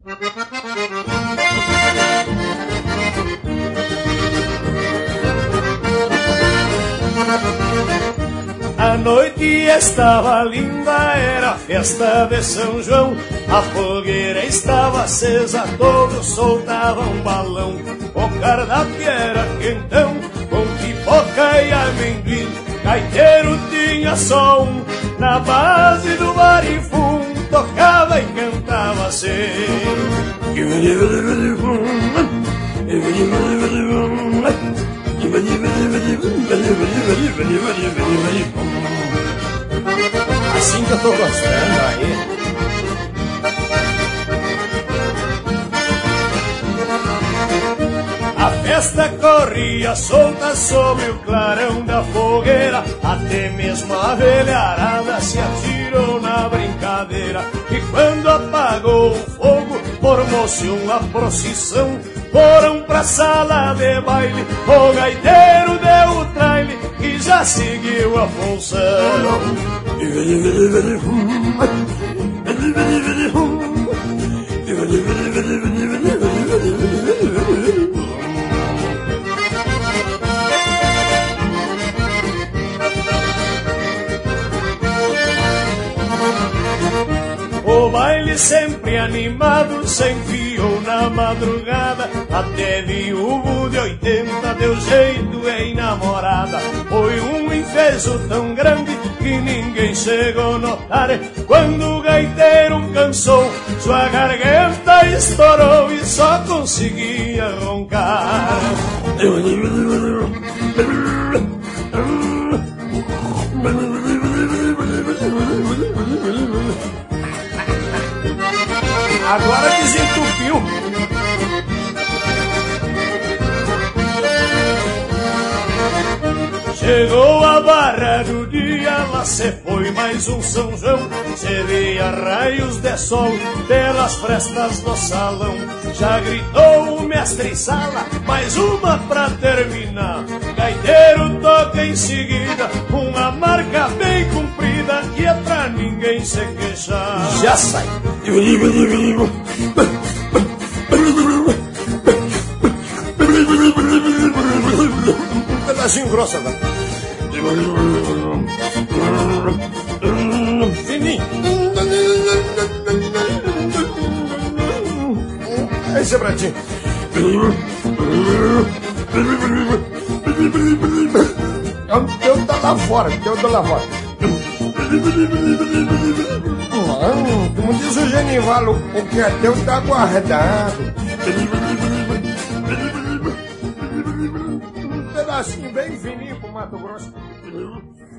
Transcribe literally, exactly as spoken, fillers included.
A noite estava linda, era a festa de São João. A fogueira estava acesa, todos soltavam balão. O cardápio era quentão, com pipoca e amendoim. Gaiteiro tinha só um, na base do barifum. Tocava e cantava assim. Assim que eu tô gostando aí. A festa corria solta sobre o clarão da fogueira. Até mesmo a velharada se atirou na brincadeira. E quando apagou o fogo, formou-se uma procissão. Foram pra sala de baile, o gaiteiro deu o traile e já seguiu a função. O baile sempre animado se enfiou na madrugada. Até viúvo de oitenta deu jeito em namorada. Foi um enfezo tão grande que ninguém chegou a notar. Quando o gaiteiro cansou, sua garganta estourou e só conseguia roncar. Agora desentupiu. Chegou a barra do dia, lá se foi mais um São João. Se via raios de sol pelas frestas do salão. Já gritou o mestre Sala, mais uma pra terminar. Gaiteiro toca em seguida, uma marca bem comprida, e é pra ninguém se queixar. Já sai. Um pedacinho grosso agora. Fininho. Esse é pra ti. O teu tá lá fora, o teu tá lá fora. Não, como diz o Genival, o que é teu tá guardado. Um pedacinho bem fininho pro Mato Grosso.